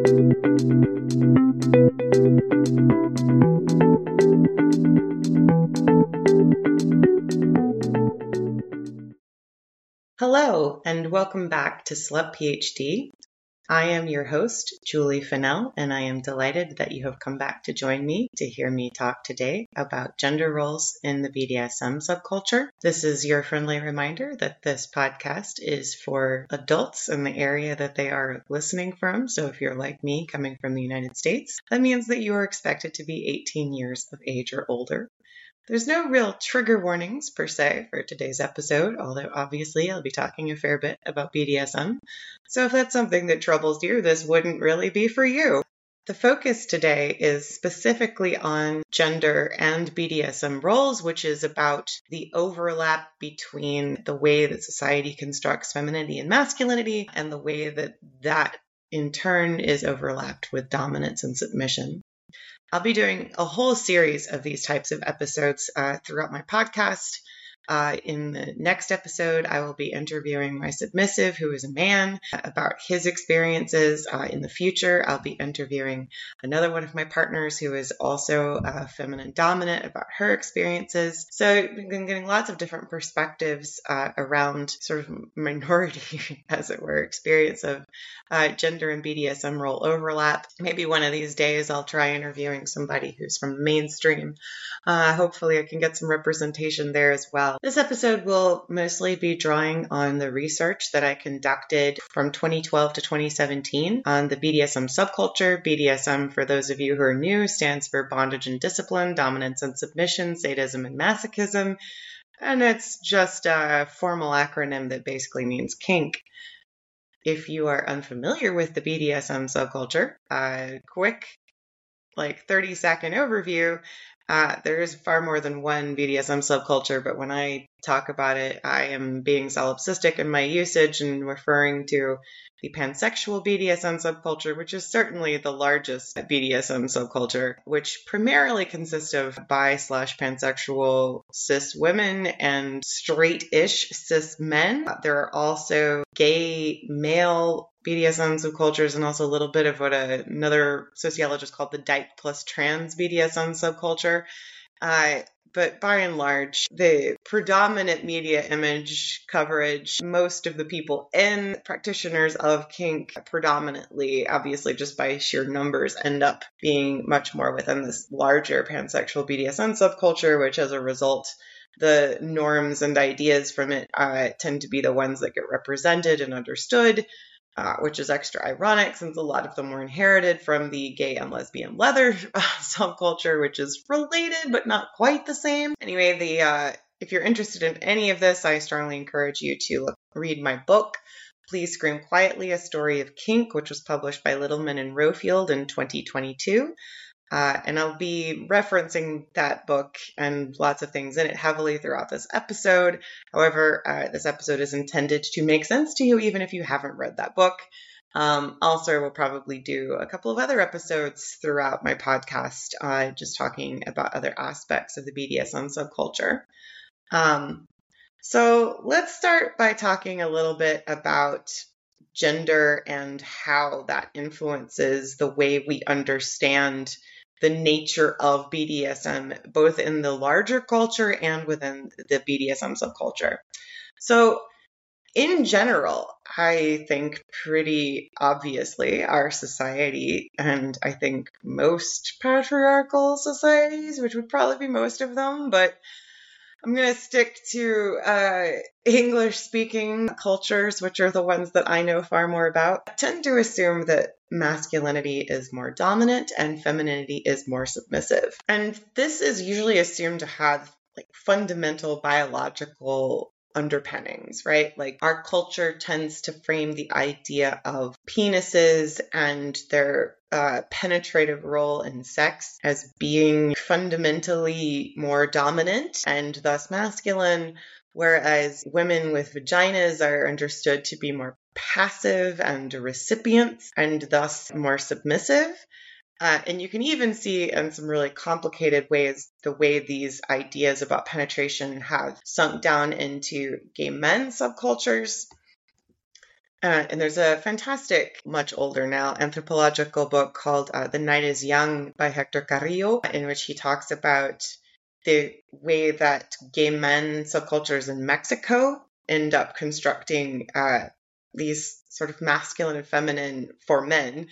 Hello, and welcome back to Slut PhD. I am your host, Julie Fennell, and I am delighted that you have come back to join me to hear me talk today about gender roles in the BDSM subculture. This is your friendly reminder that this podcast is for adults in the area that they are listening from. So if you're like me, coming from the United States, that means that you are expected to be 18 years of age or older. There's no real trigger warnings per se for today's episode, although obviously I'll be talking a fair bit about BDSM. So if that's something that troubles you, this wouldn't really be for you. The focus today is specifically on gender and BDSM roles, which is about the overlap between the way that society constructs femininity and masculinity and the way that that in turn is overlapped with dominance and submission. I'll be doing a whole series of these types of episodes throughout my podcast. In the next episode, I will be interviewing my submissive, who is a man, about his experiences. In the future, I'll be interviewing another one of my partners who is also feminine dominant about her experiences. So I've been getting lots of different perspectives around sort of minority, as it were, experience of gender and BDSM role overlap. Maybe one of these days I'll try interviewing somebody who's from the mainstream. Hopefully I can get some representation there as well. This episode will mostly be drawing on the research that I conducted from 2012 to 2017 on the BDSM subculture. BDSM, for those of you who are new, stands for bondage and discipline, dominance and submission, sadism and masochism. And it's just a formal acronym that basically means kink. If you are unfamiliar with the BDSM subculture, quick, 30-second overview. There is far more than one BDSM subculture, but when I talk about it, I am being solipsistic in my usage and referring to the pansexual BDSM subculture, which is certainly the largest BDSM subculture, which primarily consists of bi/pansexual cis women and straight-ish cis men. There are also gay male BDSM subcultures and also a little bit of what another sociologist called the dyke plus trans BDSM subculture. But by and large, the predominant media image coverage, most of the people and practitioners of kink predominantly, obviously just by sheer numbers, end up being much more within this larger pansexual BDSM subculture, which as a result, the norms and ideas from it tend to be the ones that get represented and understood. Which is extra ironic since a lot of them were inherited from the gay and lesbian leather subculture, which is related but not quite the same. Anyway, if you're interested in any of this, I strongly encourage you to read my book, Please Scream Quietly, A Story of Kink, which was published by Littleman and Rofield in 2022. And I'll be referencing that book and lots of things in it heavily throughout this episode. However, this episode is intended to make sense to you even if you haven't read that book. Also, we'll probably do a couple of other episodes throughout my podcast, just talking about other aspects of the BDSM subculture. So let's start by talking a little bit about gender and how that influences the way we understand the nature of BDSM, both in the larger culture and within the BDSM subculture. So in general, I think pretty obviously our society, and I think most patriarchal societies, which would probably be most of them, but I'm going to stick to English-speaking cultures, which are the ones that I know far more about. I tend to assume that masculinity is more dominant and femininity is more submissive. And this is usually assumed to have fundamental biological underpinnings, right? Our culture tends to frame the idea of penises and their penetrative role in sex as being fundamentally more dominant and thus masculine, whereas women with vaginas are understood to be more passive and recipients and thus more submissive. And you can even see in some really complicated ways the way these ideas about penetration have sunk down into gay men subcultures. And there's a fantastic, much older now, anthropological book called The Night is Young by Hector Carrillo, in which he talks about the way that gay men subcultures in Mexico end up constructing these sort of masculine and feminine for men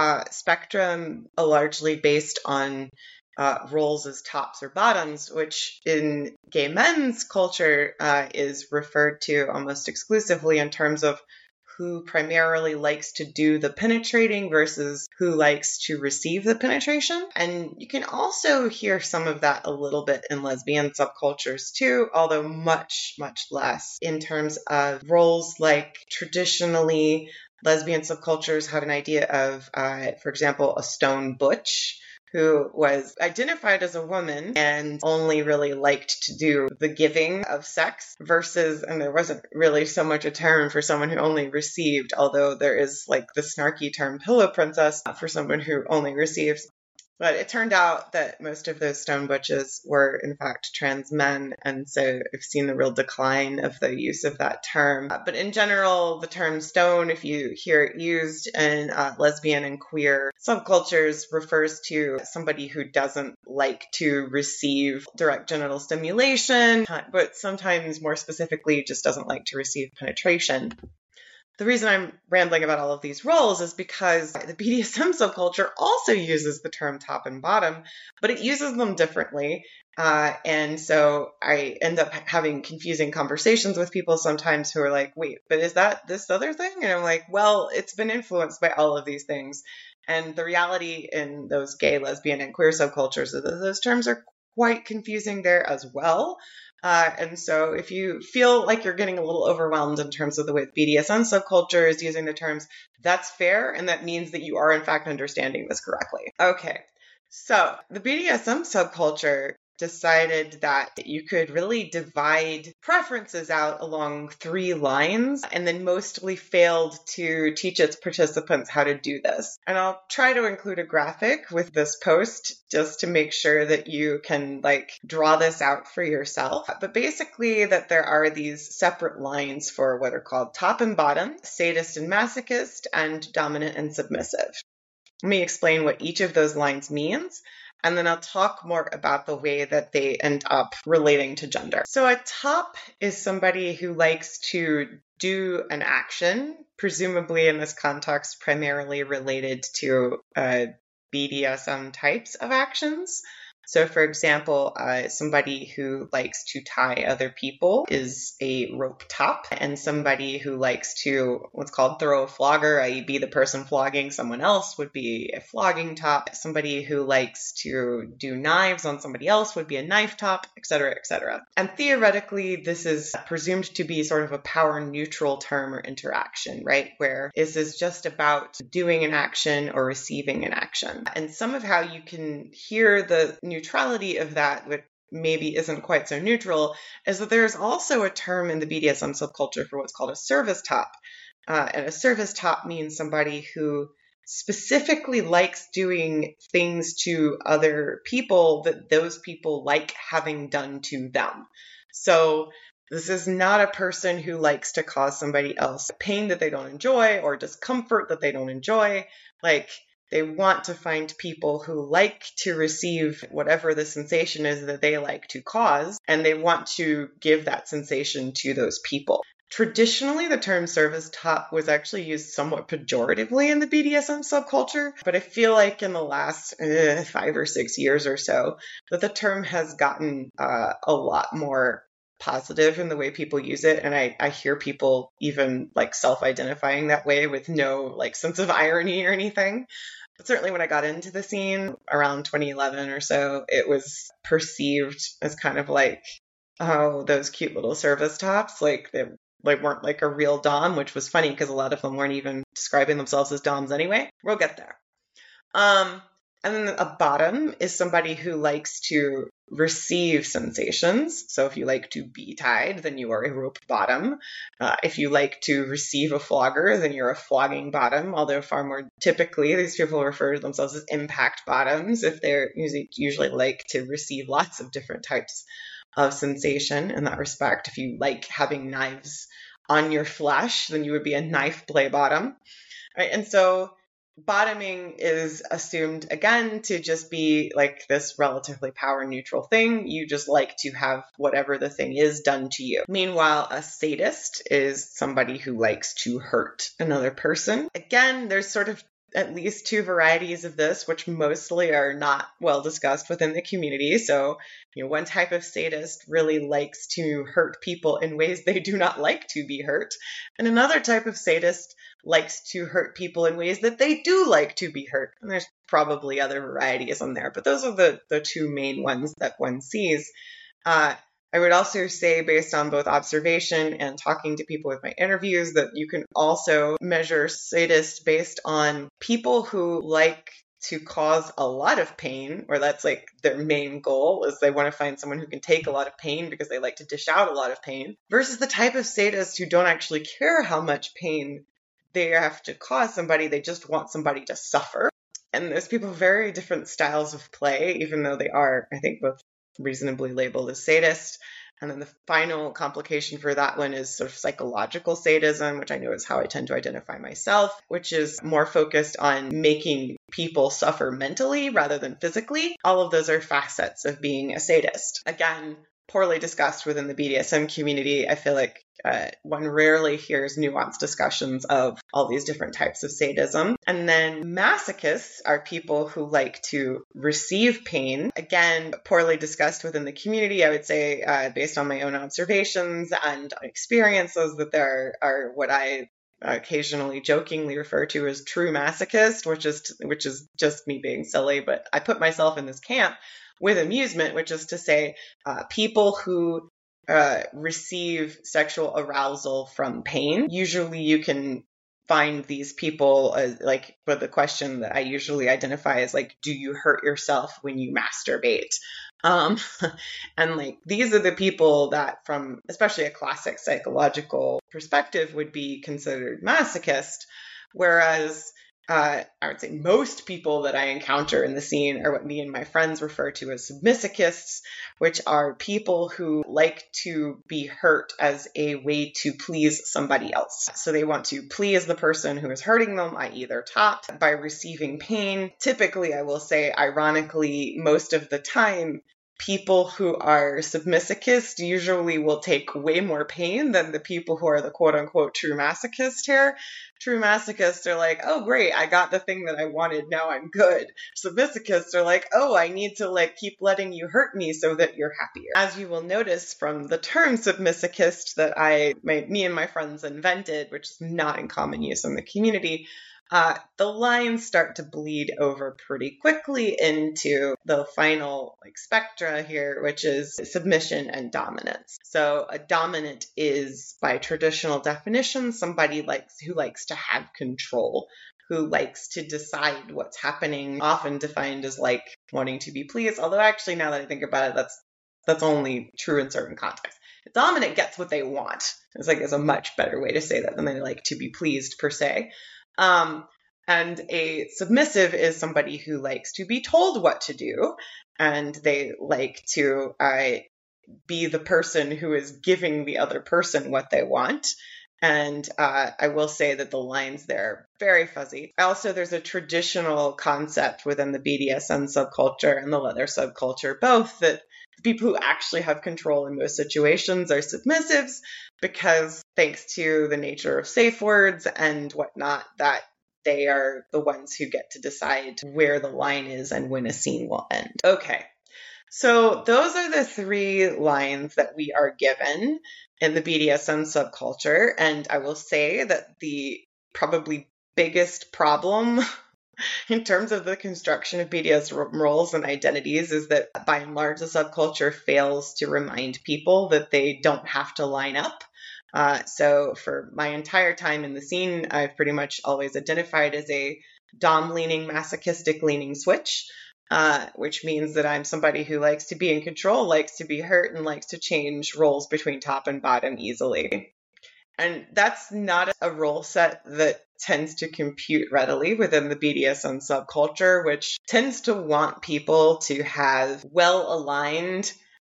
spectrum, largely based on roles as tops or bottoms, which in gay men's culture is referred to almost exclusively in terms of who primarily likes to do the penetrating versus who likes to receive the penetration. And you can also hear some of that a little bit in lesbian subcultures too, although much, much less in terms of roles. Like traditionally, lesbian subcultures have an idea of, for example, a stone butch, who was identified as a woman and only really liked to do the giving of sex versus, and there wasn't really so much a term for someone who only received, although there is like the snarky term pillow princess for someone who only receives. But it turned out that most of those stone butches were, in fact, trans men. And so I've seen the real decline of the use of that term. But in general, the term stone, if you hear it used in lesbian and queer subcultures, refers to somebody who doesn't like to receive direct genital stimulation, but sometimes more specifically, just doesn't like to receive penetration. The reason I'm rambling about all of these roles is because the BDSM subculture also uses the term top and bottom, but it uses them differently. And so I end up having confusing conversations with people sometimes who are like, wait, but is that this other thing? And I'm like, well, it's been influenced by all of these things. And the reality in those gay, lesbian, and queer subcultures is that those terms are quite confusing there as well. And so if you feel like you're getting a little overwhelmed in terms of the way the BDSM subculture is using the terms, that's fair. And that means that you are, in fact, understanding this correctly. Okay, so the BDSM subculture decided that you could really divide preferences out along 3 lines and then mostly failed to teach its participants how to do this. And I'll try to include a graphic with this post just to make sure that you can draw this out for yourself. But basically that there are these separate lines for what are called top and bottom, sadist and masochist, and dominant and submissive. Let me explain what each of those lines means, and then I'll talk more about the way that they end up relating to gender. So a top is somebody who likes to do an action, presumably in this context primarily related to BDSM types of actions. So for example, somebody who likes to tie other people is a rope top, and somebody who likes to what's called throw a flogger, i.e. be the person flogging someone else, would be a flogging top. Somebody who likes to do knives on somebody else would be a knife top, etc., etc. And theoretically, this is presumed to be sort of a power neutral term or interaction, right? Where this is just about doing an action or receiving an action. And some of how you can hear the neutrality of that, which maybe isn't quite so neutral, is that there's also a term in the BDSM subculture for what's called a service top. And a service top means somebody who specifically likes doing things to other people that those people like having done to them. So this is not a person who likes to cause somebody else pain that they don't enjoy or discomfort that they don't enjoy. They want to find people who like to receive whatever the sensation is that they like to cause, and they want to give that sensation to those people. Traditionally, the term service top was actually used somewhat pejoratively in the BDSM subculture, but I feel like in the last 5 or 6 years or so that the term has gotten a lot more positive in the way people use it. And I hear people even self-identifying that way with no sense of irony or anything. But certainly when I got into the scene around 2011 or so, it was perceived as kind of oh, those cute little service tops, they weren't a real dom, which was funny because a lot of them weren't even describing themselves as doms anyway. We'll get there. And then a bottom is somebody who likes to receive sensations. So if you like to be tied, then you are a rope bottom. If you like to receive a flogger, then you're a flogging bottom, although far more typically these people refer to themselves as impact bottoms if they're usually like to receive lots of different types of sensation in that respect. If you like having knives on your flesh, then you would be a knife play bottom. Right? And so bottoming is assumed, again, to just be like this relatively power neutral thing. You just like to have whatever the thing is done to you. Meanwhile, a sadist is somebody who likes to hurt another person. Again, there's sort of at least two varieties of this, which mostly are not well discussed within the community. So, one type of sadist really likes to hurt people in ways they do not like to be hurt. And another type of sadist likes to hurt people in ways that they do like to be hurt. And there's probably other varieties in there, but those are the two main ones that one sees. I would also say, based on both observation and talking to people with my interviews, that you can also measure sadist based on people who like to cause a lot of pain, or that's like their main goal, is they want to find someone who can take a lot of pain because they like to dish out a lot of pain, versus the type of sadist who don't actually care how much pain they have to cause somebody. They just want somebody to suffer. And those people have very different styles of play, even though they are, I think, both reasonably labeled as sadist. And then the final complication for that one is sort of psychological sadism, which I know is how I tend to identify myself, which is more focused on making people suffer mentally rather than physically. All of those are facets of being a sadist. Again, poorly discussed within the BDSM community. I feel like one rarely hears nuanced discussions of all these different types of sadism. And then masochists are people who like to receive pain. Again, poorly discussed within the community. I would say, based on my own observations and experiences, that there are what I occasionally jokingly refer to as true masochist, which is just me being silly, but I put myself in this camp with amusement, which is to say people who receive sexual arousal from pain. Usually you can find these people like, but the question that I usually identify is like, do you hurt yourself when you masturbate? And like, these are the people that, from especially a classic psychological perspective, would be considered masochist. Whereas I would say most people that I encounter in the scene are what me and my friends refer to as submissichists, which are people who like to be hurt as a way to please somebody else. So they want to please the person who is hurting them, i.e. their top, by receiving pain. Typically, I will say, ironically, most of the time, people who are submissichists usually will take way more pain than the people who are the quote-unquote true masochist here. True masochists are like, oh, great, I got the thing that I wanted, now I'm good. Submissichists are like, oh, I need to like keep letting you hurt me so that you're happier. As you will notice from the term submissichist that me and my friends invented, which is not in common use in the community, the lines start to bleed over pretty quickly into the final spectra here, which is submission and dominance. So a dominant is, by traditional definition, somebody who likes to have control, who likes to decide what's happening, often defined as like wanting to be pleased. Although actually, now that I think about it, that's only true in certain contexts. The dominant gets what they want. It's a much better way to say that than they like to be pleased per se. And a submissive is somebody who likes to be told what to do, and they like to be the person who is giving the other person what they want. And I will say that the lines there are very fuzzy. Also, there's a traditional concept within the BDSM subculture and the leather subculture, both, that the people who actually have control in most situations are submissives, because thanks to the nature of safe words and whatnot, that they are the ones who get to decide where the line is and when a scene will end. Okay, so those are the three lines that we are given in the BDSM subculture. And I will say that the probably biggest problem in terms of the construction of BDSM roles and identities is that, by and large, the subculture fails to remind people that they don't have to line up. So for my entire time in the scene, I've pretty much always identified as a dom-leaning, masochistic-leaning switch, which means that I'm somebody who likes to be in control, likes to be hurt, and likes to change roles between top and bottom easily. And that's not a role set that tends to compute readily within the BDSM subculture, which tends to want people to have well-aligned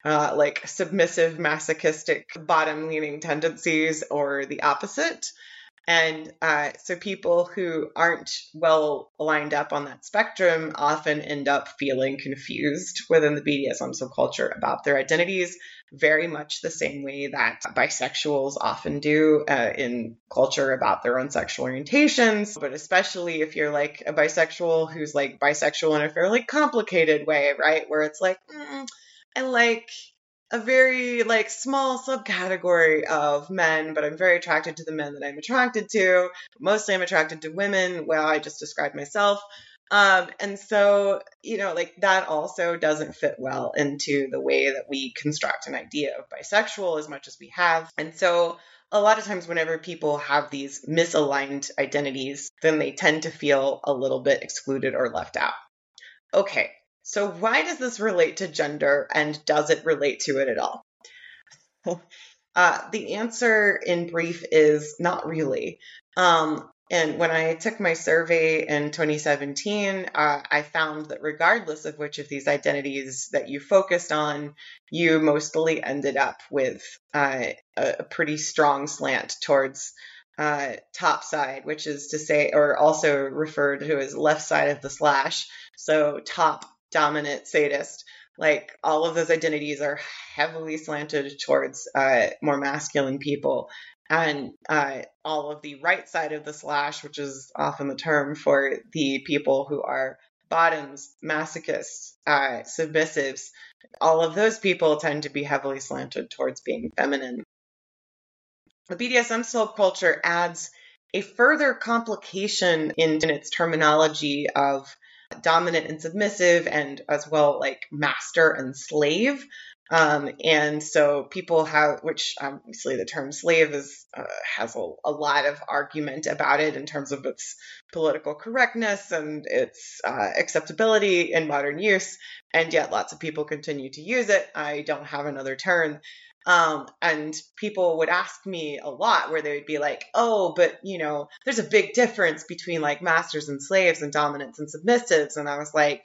like submissive, masochistic, bottom-leaning tendencies or the opposite. And so people who aren't well lined up on that spectrum often end up feeling confused within the BDSM subculture about their identities, very much the same way that bisexuals often do in culture about their own sexual orientations. But especially if you're like a bisexual who's like bisexual in a fairly complicated way, right? Where it's like, I like a very like small subcategory of men, but I'm very attracted to the men that I'm attracted to. Mostly I'm attracted to women. Well, I just described myself. And so, like that also doesn't fit well into the way that we construct an idea of bisexual as much as we have. And so a lot of times whenever people have these misaligned identities, then they tend to feel a little bit excluded or left out. Okay. So why does this relate to gender, and does it relate to it at all? The answer in brief is not really. And when I took my survey in 2017, I found that regardless of which of these identities that you focused on, you mostly ended up with a pretty strong slant towards top side, which is to say, or also referred to as left side of the slash. So top, dominant, sadist. Like all of those identities are heavily slanted towards more masculine people. And all of the right side of the slash, which is often the term for the people who are bottoms, masochists, submissives, all of those people tend to be heavily slanted towards being feminine. The BDSM subculture adds a further complication in its terminology of dominant and submissive, and as well like master and slave. And so people have, which obviously the term slave has a lot of argument about it in terms of its political correctness and its acceptability in modern use. And yet lots of people continue to use it. I don't have another term. And people would ask me a lot where they would be like, oh, but there's a big difference between like masters and slaves and dominants and submissives. And I was like,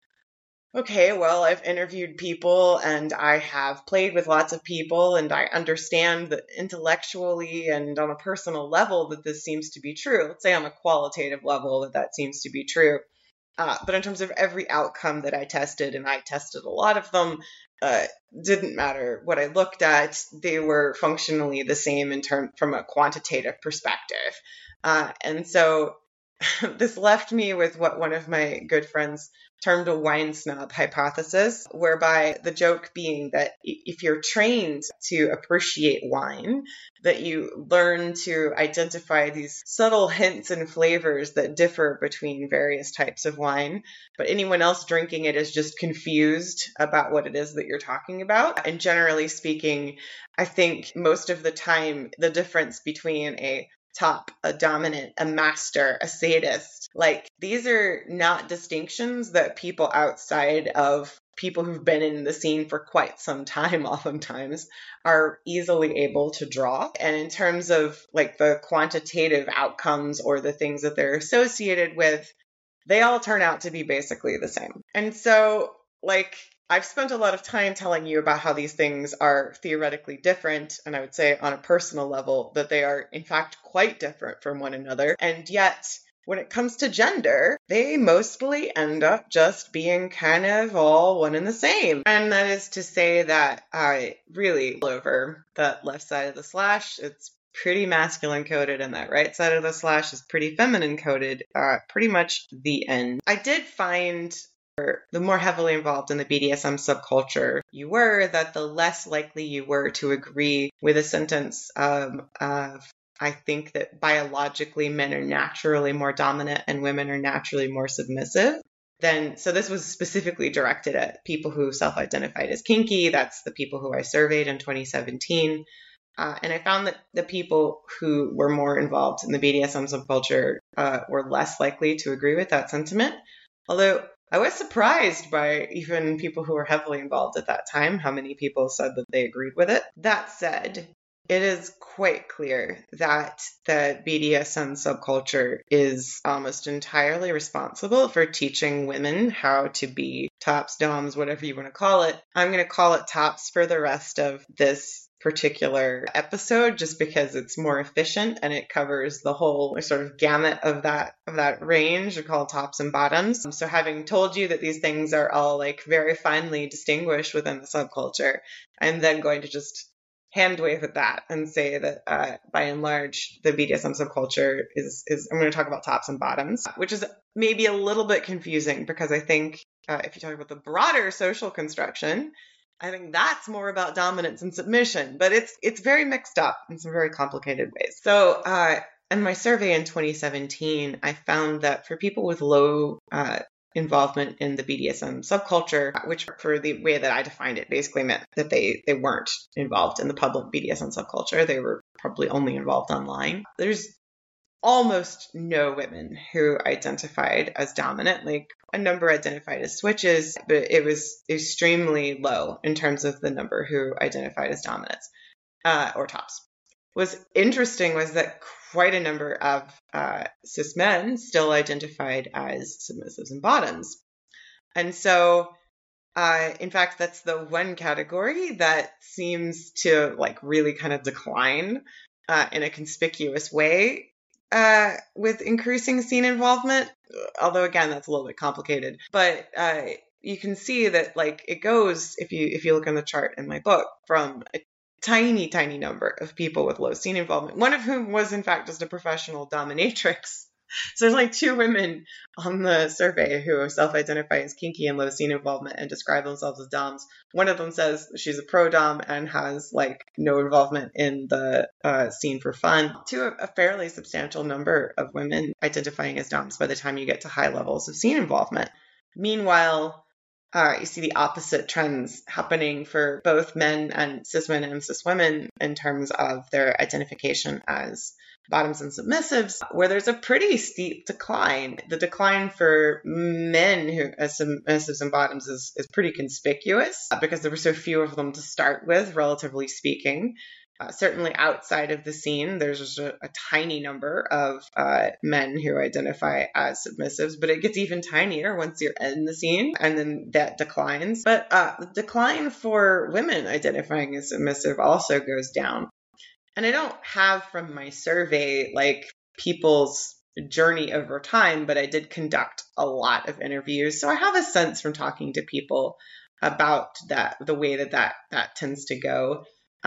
okay, well, I've interviewed people and I have played with lots of people, and I understand that intellectually and on a personal level that this seems to be true. Let's say on a qualitative level that seems to be true. But in terms of every outcome that I tested, and I tested a lot of them, didn't matter what I looked at, they were functionally the same from a quantitative perspective. And so this left me with what one of my good friends termed a wine snob hypothesis, whereby the joke being that if you're trained to appreciate wine, that you learn to identify these subtle hints and flavors that differ between various types of wine, but anyone else drinking it is just confused about what it is that you're talking about. And generally speaking, I think most of the time, the difference between a top, a dominant, a master, a sadist, like these are not distinctions that people outside of people who've been in the scene for quite some time oftentimes are easily able to draw. And in terms of like the quantitative outcomes or the things that they're associated with, they all turn out to be basically the same. And so like I've spent a lot of time telling you about how these things are theoretically different, and I would say on a personal level that they are in fact quite different from one another. And yet, when it comes to gender, they mostly end up just being kind of all one and the same. And that is to say that really all over that left side of the slash, it's pretty masculine coded, and that right side of the slash is pretty feminine coded, pretty much the end. I did find the more heavily involved in the BDSM subculture you were, that the less likely you were to agree with a sentence of I think that biologically men are naturally more dominant and women are naturally more submissive. So this was specifically directed at people who self-identified as kinky. That's the people who I surveyed in 2017. And I found that the people who were more involved in the BDSM subculture were less likely to agree with that sentiment. Although I was surprised by even people who were heavily involved at that time, how many people said that they agreed with it. That said, It is quite clear that the BDSM subculture is almost entirely responsible for teaching women how to be tops, doms, whatever you want to call it. I'm going to call it tops for the rest of this particular episode just because it's more efficient and it covers the whole sort of gamut of that range. We call tops and bottoms. So having told you that these things are all like very finely distinguished within the subculture, I'm then going to just hand wave at that and say that by and large, the BDSM subculture is I'm going to talk about tops and bottoms, which is maybe a little bit confusing because I think if you talk about the broader social construction, I think that's more about dominance and submission, but it's very mixed up in some very complicated ways. So in my survey in 2017, I found that for people with low involvement in the BDSM subculture, which for the way that I defined it basically meant that they weren't involved in the public BDSM subculture. They were probably only involved online. There's almost no women who identified as dominant, like a number identified as switches, but it was extremely low in terms of the number who identified as dominants or tops. What's interesting was that quite a number of cis men still identified as submissives and bottoms. And so, in fact, that's the one category that seems to like really kind of decline in a conspicuous way with increasing scene involvement. Although, again, that's a little bit complicated. But you can see that like it goes, if you look on the chart in my book, from a tiny number of people with low scene involvement, one of whom was in fact just a professional dominatrix. So there's like 2 women on the survey who self-identify as kinky and low scene involvement and describe themselves as doms. One of them says she's a pro dom and has like no involvement in the scene for fun, to a fairly substantial number of women identifying as doms by the time you get to high levels of scene involvement. Meanwhile, you see the opposite trends happening for both men and cis men and cis women in terms of their identification as bottoms and submissives, where there's a pretty steep decline. The decline for men who as submissives and bottoms is pretty conspicuous because there were so few of them to start with, relatively speaking. Certainly outside of the scene, there's just a tiny number of men who identify as submissives, but it gets even tinier once you're in the scene, and then that declines. But the decline for women identifying as submissive also goes down. And I don't have from my survey like people's journey over time, but I did conduct a lot of interviews. So I have a sense from talking to people about that, the way that tends to go.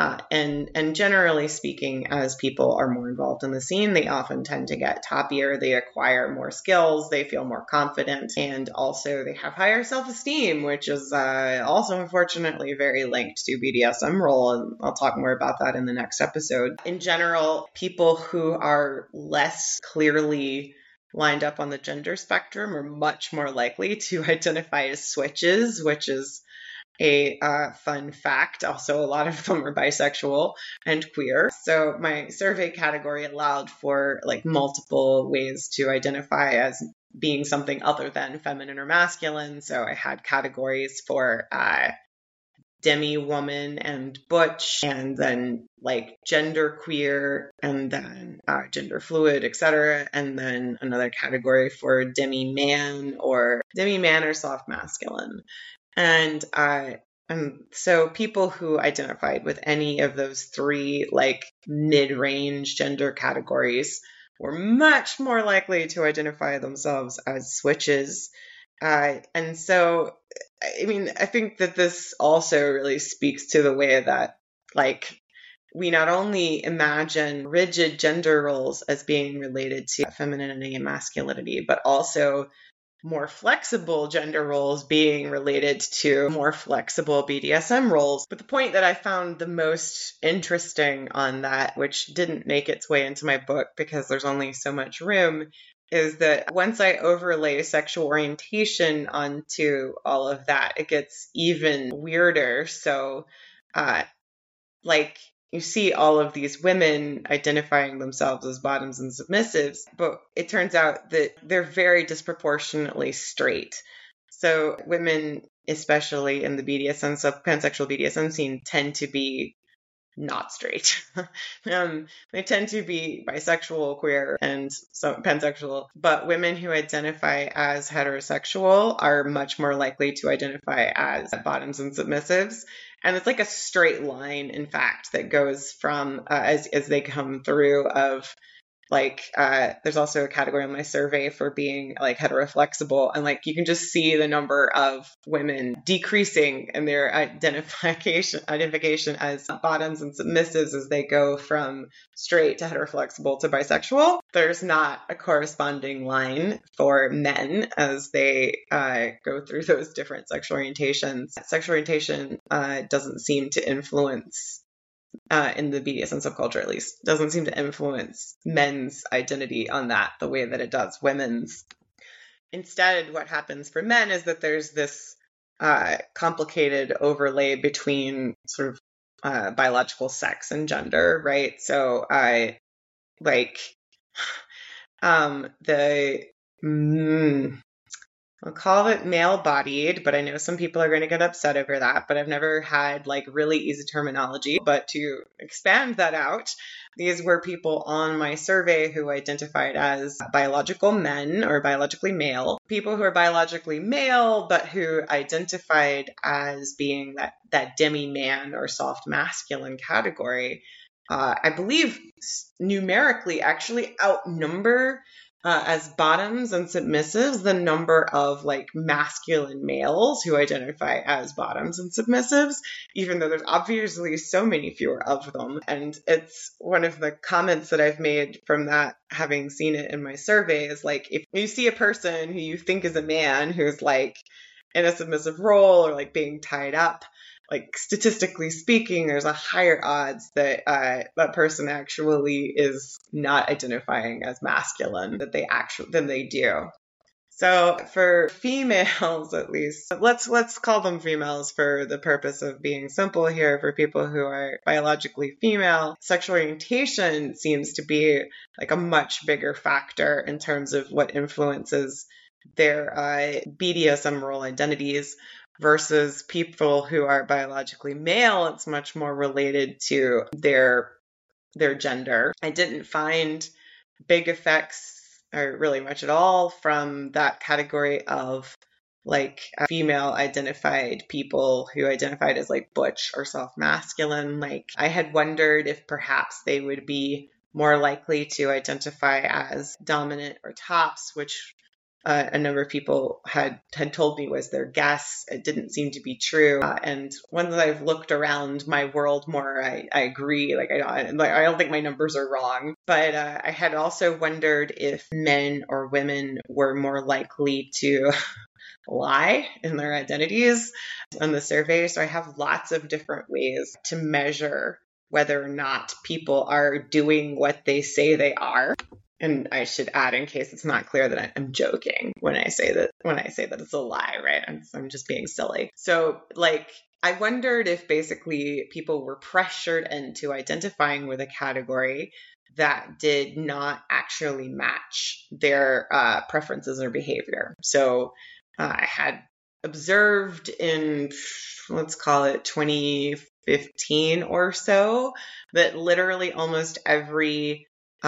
And generally speaking, as people are more involved in the scene, they often tend to get toppier, they acquire more skills, they feel more confident, and also they have higher self-esteem, which is also unfortunately very linked to BDSM role, and I'll talk more about that in the next episode. In general, people who are less clearly lined up on the gender spectrum are much more likely to identify as switches, which is a fun fact. Also, a lot of them are bisexual and queer. So my survey category allowed for like multiple ways to identify as being something other than feminine or masculine. So I had categories for demi-woman and butch, and then like gender queer, and then gender fluid, etc. And then another category for demi-man or soft masculine. And so people who identified with any of those 3 like mid-range gender categories were much more likely to identify themselves as switches. And so, I mean, I think that this also really speaks to the way that like we not only imagine rigid gender roles as being related to femininity and masculinity, but also more flexible gender roles being related to more flexible BDSM roles. But the point that I found the most interesting on that, which didn't make its way into my book because there's only so much room, is that once I overlay sexual orientation onto all of that, it gets even weirder. So, like, you see all of these women identifying themselves as bottoms and submissives, but it turns out that they're very disproportionately straight. So women, especially in the BDSM, pansexual BDSM scene, tend to be not straight. They tend to be bisexual, queer, and pansexual, but women who identify as heterosexual are much more likely to identify as bottoms and submissives. And it's like a straight line, in fact, that goes from as they come through of there's also a category on my survey for being like heteroflexible, and like you can just see the number of women decreasing in their identification as bottoms and submissives as they go from straight to heteroflexible to bisexual. There's not a corresponding line for men as they go through those different sexual orientations. Sexual orientation doesn't seem to influence in the BDSM subculture, at least, doesn't seem to influence men's identity on that the way that it does women's. Instead, what happens for men is that there's this complicated overlay between sort of biological sex and gender, right? So I'll call it male-bodied, but I know some people are going to get upset over that, but I've never had like really easy terminology. But to expand that out, these were people on my survey who identified as biological men or biologically male, people who are biologically male, but who identified as being that demi-man or soft masculine category. I believe numerically actually outnumber as bottoms and submissives the number of like masculine males who identify as bottoms and submissives, even though there's obviously so many fewer of them. And it's one of the comments that I've made from that, having seen it in my survey, is like, if you see a person who you think is a man who's like in a submissive role or like being tied up, like statistically speaking, there's a higher odds that that person actually is not identifying as masculine than they do. So for females, at least, let's call them females for the purpose of being simple here. For people who are biologically female, sexual orientation seems to be like a much bigger factor in terms of what influences their BDSM role identities. Versus people who are biologically male, it's much more related to their gender. I didn't find big effects or really much at all from that category of like female identified people who identified as like butch or soft masculine. Like I had wondered if perhaps they would be more likely to identify as dominant or tops, which a number of people had told me was their guess. It didn't seem to be true. And once I've looked around my world more, I agree. Like I don't think my numbers are wrong. But I had also wondered if men or women were more likely to lie in their identities on the survey. So I have lots of different ways to measure whether or not people are doing what they say they are. And I should add, in case it's not clear, that I'm joking when I say that it's a lie, right? I'm just being silly. So like, I wondered if basically people were pressured into identifying with a category that did not actually match their preferences or behavior. So I had observed in, let's call it 2015 or so, that literally almost every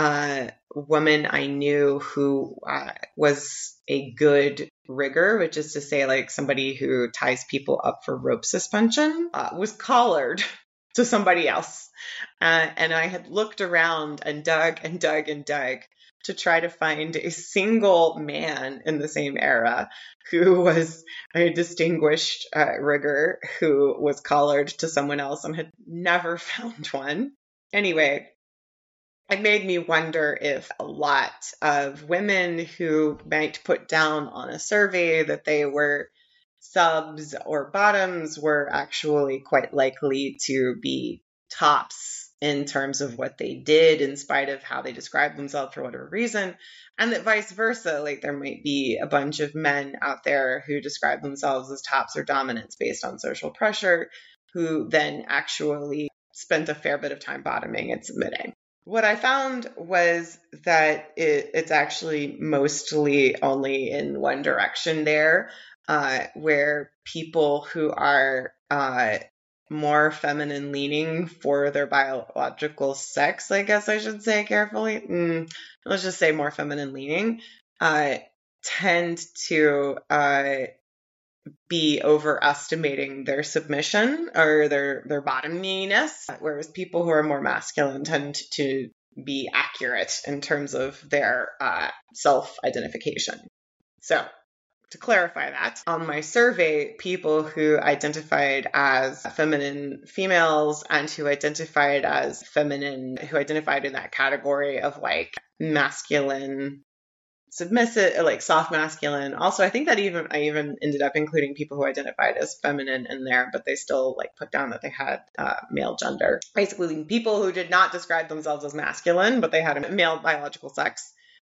woman I knew who was a good rigger, which is to say like somebody who ties people up for rope suspension, was collared to somebody else. And I had looked around and dug and dug and dug to try to find a single man in the same era who was a distinguished rigger who was collared to someone else, and had never found one. Anyway, it made me wonder if a lot of women who might put down on a survey that they were subs or bottoms were actually quite likely to be tops in terms of what they did, in spite of how they described themselves for whatever reason, and that vice versa, like there might be a bunch of men out there who describe themselves as tops or dominants based on social pressure, who then actually spent a fair bit of time bottoming and submitting. What I found was that it's actually mostly only in one direction there, where people who are more feminine leaning for their biological sex, I guess I should say carefully. Let's just say more feminine leaning, tend to be overestimating their submission or their bottominess, whereas people who are more masculine tend to be accurate in terms of their self-identification. So to clarify that, on my survey, people who identified as feminine females and who identified as feminine, who identified in that category of like masculine, submissive, like soft masculine. Also, I think that I even ended up including people who identified as feminine in there, but they still like put down that they had male gender. Basically, people who did not describe themselves as masculine, but they had a male biological sex.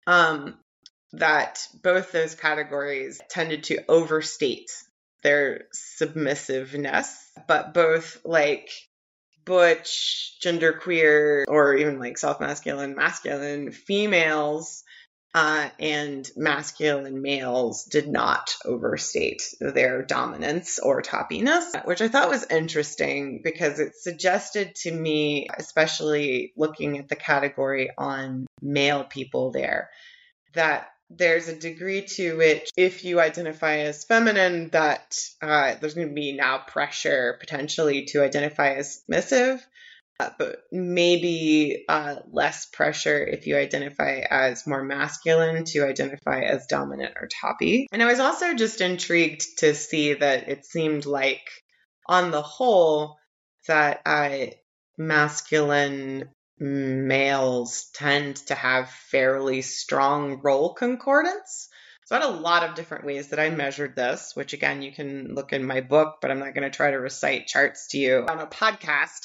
That both those categories tended to overstate their submissive-ness, but both like butch, genderqueer, or even like self-masculine, masculine females and masculine males did not overstate their dominance or toppiness, which I thought was interesting because it suggested to me, especially looking at the category on male people there, that there's a degree to which if you identify as feminine, that there's going to be now pressure potentially to identify as submissive, but maybe less pressure if you identify as more masculine to identify as dominant or toppy. And I was also just intrigued to see that it seemed like, on the whole, that masculine males tend to have fairly strong role concordance. So I had a lot of different ways that I measured this, which again, you can look in my book, but I'm not going to try to recite charts to you on a podcast.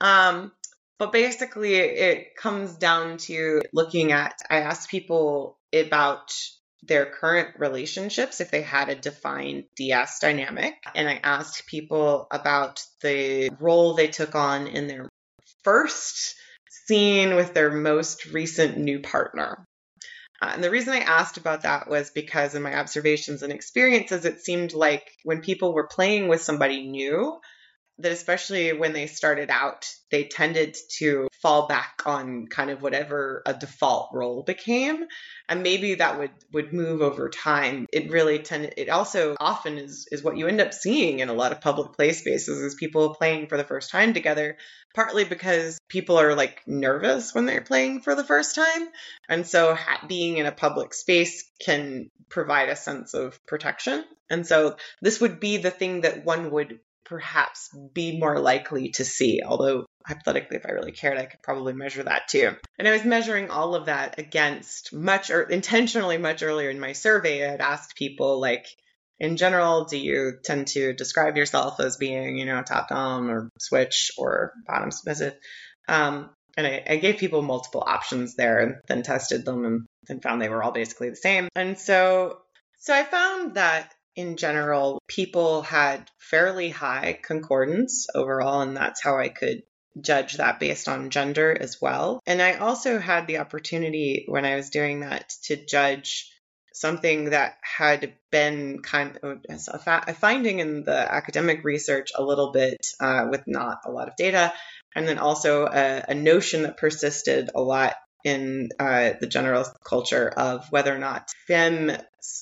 But basically it comes down to looking at, I asked people about their current relationships, if they had a defined DS dynamic. And I asked people about the role they took on in their first scene with their most recent new partner. And the reason I asked about that was because in my observations and experiences, it seemed like when people were playing with somebody new, that especially when they started out, they tended to fall back on kind of whatever a default role became. And maybe that would move over time. It also often is what you end up seeing in a lot of public play spaces is people playing for the first time together, partly because people are like nervous when they're playing for the first time. And so being in a public space can provide a sense of protection. And so this would be the thing that one would perhaps be more likely to see, although hypothetically, if I really cared, I could probably measure that too. And I was measuring all of that against intentionally much earlier in my survey. I had asked people, like, in general, do you tend to describe yourself as being, top down or switch or bottom submissive? And I gave people multiple options there and then tested them and found they were all basically the same. And so I found that in general, people had fairly high concordance overall, and that's how I could judge that based on gender as well. And I also had the opportunity when I was doing that to judge something that had been kind of a finding in the academic research a little bit with not a lot of data, and then also a notion that persisted a lot in the general culture of whether or not femme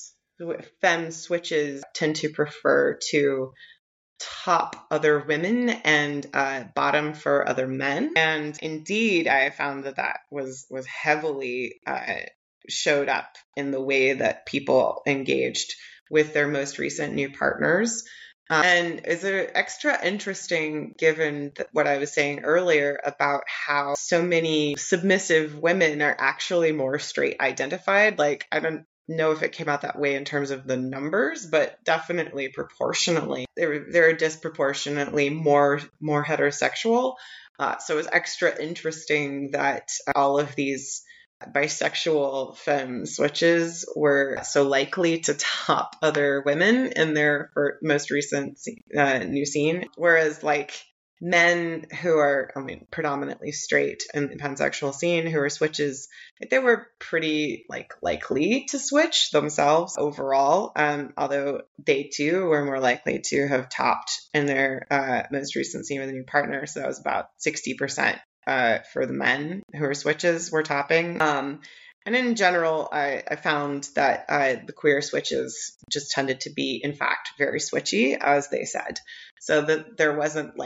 switches tend to prefer to top other women and bottom for other men. And indeed, I found that was heavily showed up in the way that people engaged with their most recent new partners. And is it extra interesting given what I was saying earlier about how so many submissive women are actually more straight identified? Like, I don't know if it came out that way in terms of the numbers, but definitely proportionally, they're disproportionately more heterosexual. So it was extra interesting that all of these bisexual femme switches were so likely to top other women in their most recent new scene. Whereas like men who are, predominantly straight in the pansexual scene who are switches, they were pretty likely to switch themselves overall. Although they too were more likely to have topped in their most recent scene with a new partner. So that was about 60% for the men who are switches were topping. And in general, I found that the queer switches just tended to be, in fact, very switchy, as they said. So that there wasn't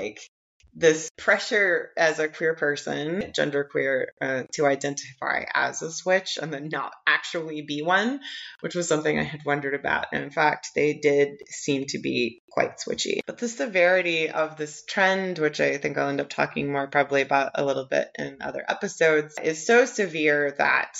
this pressure as a queer person, genderqueer, to identify as a switch and then not actually be one, which was something I had wondered about. And in fact, they did seem to be quite switchy. But the severity of this trend, which I think I'll end up talking more probably about a little bit in other episodes, is so severe that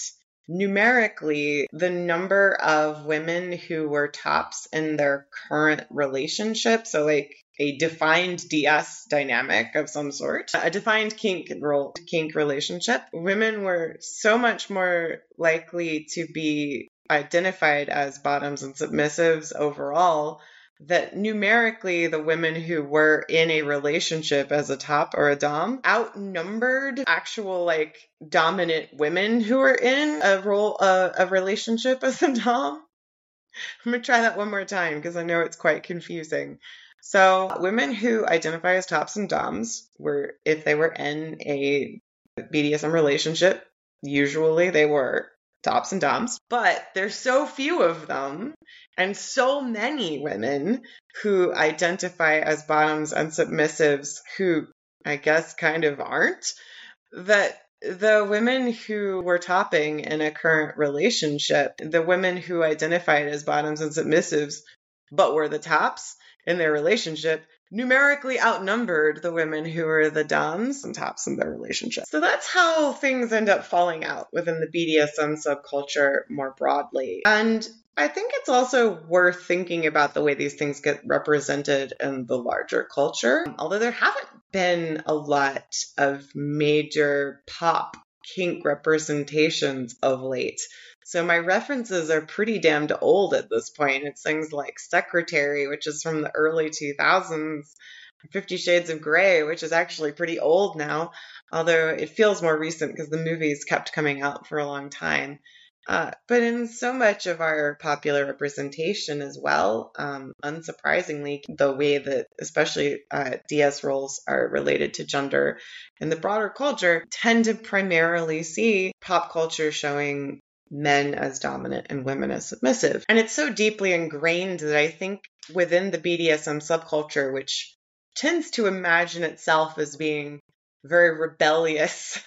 numerically, the number of women who were tops in their current relationship, so a defined DS dynamic of some sort, a defined kink relationship, women were so much more likely to be identified as bottoms and submissives overall, that numerically the women who were in a relationship as a top or a dom outnumbered actual dominant women who were in a relationship as a dom. I'm going to try that one more time because I know it's quite confusing. So women who identify as tops and doms were, if they were in a BDSM relationship, usually they were tops and doms, but there's so few of them and so many women who identify as bottoms and submissives who I guess kind of aren't, that the women who were topping in a current relationship, the women who identified as bottoms and submissives but were the tops in their relationship, numerically outnumbered the women who were the doms and tops in their relationship. So that's how things end up falling out within the BDSM subculture more broadly. And I think it's also worth thinking about the way these things get represented in the larger culture. Although there haven't been a lot of major pop kink representations of late. So my references are pretty damned old at this point. It's things like Secretary, which is from the early 2000s, 50 Shades of Grey, which is actually pretty old now, although it feels more recent because the movies kept coming out for a long time. But in so much of our popular representation as well, unsurprisingly, the way that especially DS roles are related to gender in the broader culture tend to primarily see pop culture showing men as dominant and women as submissive. And it's so deeply ingrained that I think within the BDSM subculture, which tends to imagine itself as being very rebellious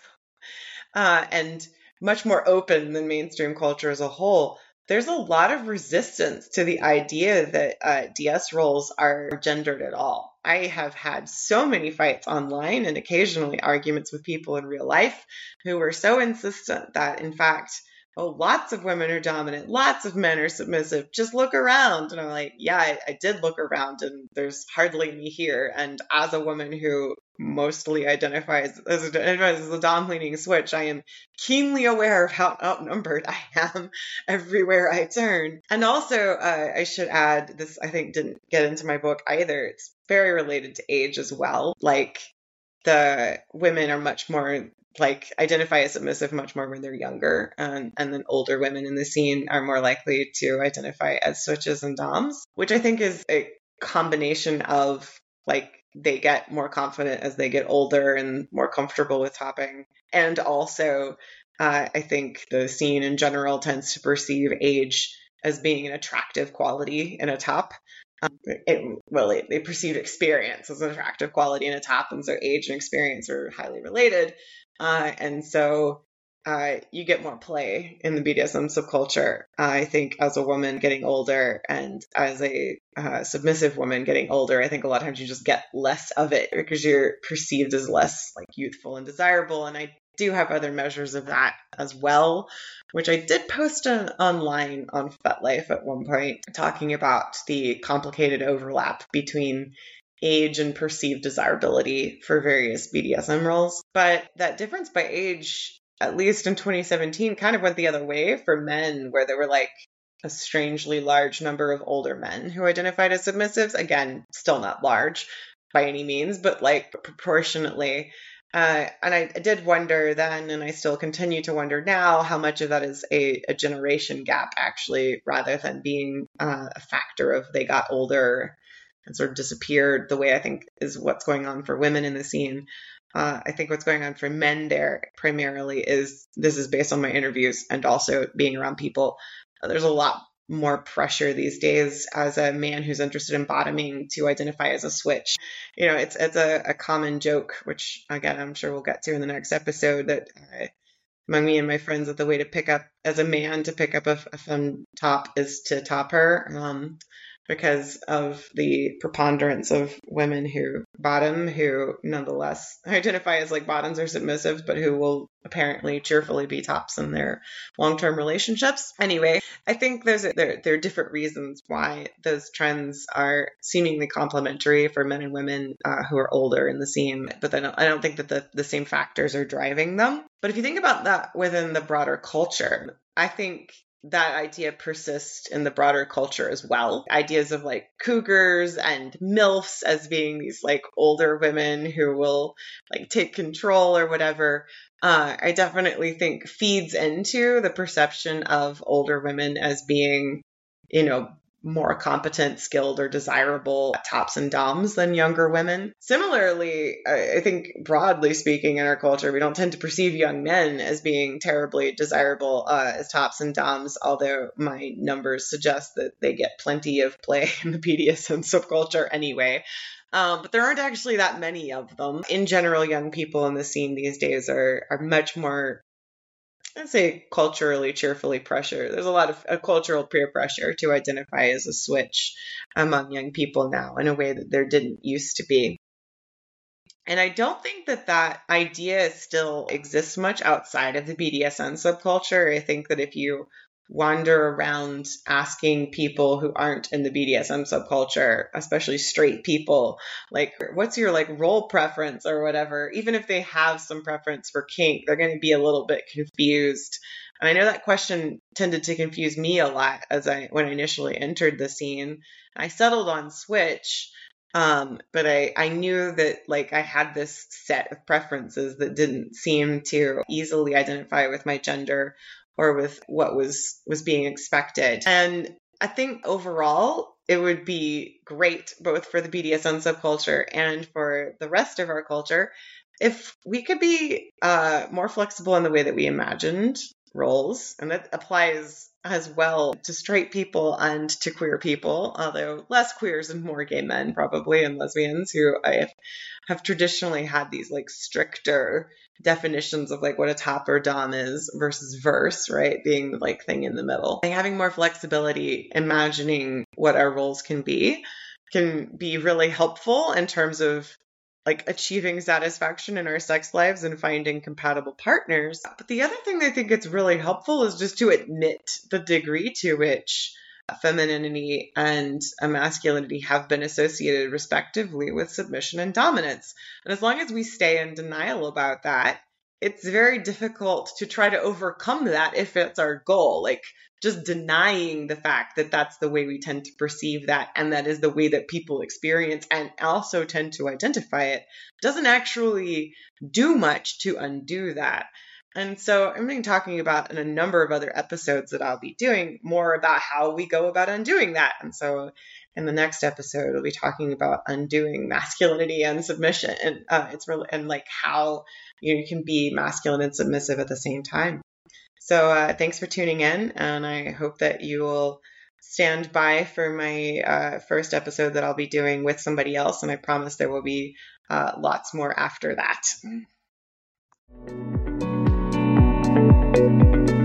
and much more open than mainstream culture as a whole, there's a lot of resistance to the idea that DS roles are gendered at all. I have had so many fights online and occasionally arguments with people in real life who were so insistent that, in fact, lots of women are dominant, lots of men are submissive, just look around. And I'm like, yeah, I did look around and there's hardly me here. And as a woman who mostly identifies as a dom-leaning switch, I am keenly aware of how outnumbered I am everywhere I turn. And also, I should add, this I think didn't get into my book either, it's very related to age as well. The women are much more identify as submissive much more when they're younger, and then older women in the scene are more likely to identify as switches and doms, which I think is a combination of they get more confident as they get older and more comfortable with topping, and also I think the scene in general tends to perceive age as being an attractive quality in a top. They perceive experience as an attractive quality in a top, and so age and experience are highly related. And so you get more play in the BDSM subculture. I think as a woman getting older and as a submissive woman getting older, I think a lot of times you just get less of it because you're perceived as less youthful and desirable. And I do have other measures of that as well, which I did post online on FetLife at one point, talking about the complicated overlap between age and perceived desirability for various BDSM roles. But that difference by age, at least in 2017, kind of went the other way for men, where there were a strangely large number of older men who identified as submissives. Again, still not large, by any means, but like proportionately. And I did wonder then, and I still continue to wonder now, how much of that is a generation gap, actually, rather than being a factor of they got older and sort of disappeared, the way I think is what's going on for women in the scene. I think what's going on for men there primarily is, this is based on my interviews and also being around people, there's a lot more pressure these days as a man who's interested in bottoming to identify as a switch. It's a common joke, which again, I'm sure we'll get to in the next episode, that among me and my friends, that the way to pick up as a man, to pick up a femme top is to top her. Because of the preponderance of women who bottom, who nonetheless identify as like bottoms or submissives, but who will apparently cheerfully be tops in their long-term relationships. Anyway, I think there are different reasons why those trends are seemingly complementary for men and women who are older in the scene, but then I don't think that the same factors are driving them. But if you think about that within the broader culture, I think that idea persists in the broader culture as well. Ideas of like cougars and MILFs as being these like older women who will like take control or whatever, I definitely think feeds into the perception of older women as being, more competent, skilled, or desirable tops and doms than younger women. Similarly, I think broadly speaking in our culture, we don't tend to perceive young men as being terribly desirable as tops and doms, although my numbers suggest that they get plenty of play in the BDSM subculture anyway. But there aren't actually that many of them. In general, young people in the scene these days are much more, I'd say, culturally, cheerfully pressured. There's a lot of cultural peer pressure to identify as a switch among young people now in a way that there didn't used to be. And I don't think that idea still exists much outside of the BDSM subculture. I think that if you wander around asking people who aren't in the BDSM subculture, especially straight people, like, what's your like role preference or whatever, even if they have some preference for kink, they're going to be a little bit confused. And I know that question tended to confuse me a lot when I initially entered the scene. I settled on switch, but I knew that like I had this set of preferences that didn't seem to easily identify with my gender or with what was being expected. And I think overall, it would be great both for the BDSM subculture and for the rest of our culture if we could be more flexible in the way that we imagined roles. And that applies as well to straight people and to queer people, although less queers and more gay men probably, and lesbians, who I have traditionally had these like stricter definitions of like what a top or dom is versus verse, right? Being the like thing in the middle. And having more flexibility, imagining what our roles can be really helpful in terms of like achieving satisfaction in our sex lives and finding compatible partners. But the other thing I think it's really helpful is just to admit the degree to which femininity and masculinity have been associated respectively with submission and dominance. And as long as we stay in denial about that, it's very difficult to try to overcome that if it's our goal. Like just denying the fact that that's the way we tend to perceive that, and that is the way that people experience and also tend to identify it, doesn't actually do much to undo that. And so I'm going to be talking about in a number of other episodes that I'll be doing more about how we go about undoing that. And so in the next episode, we'll be talking about undoing masculinity and submission. And it's really, and like how you can be masculine and submissive at the same time. So thanks for tuning in, and I hope that you will stand by for my first episode that I'll be doing with somebody else, and I promise there will be lots more after that.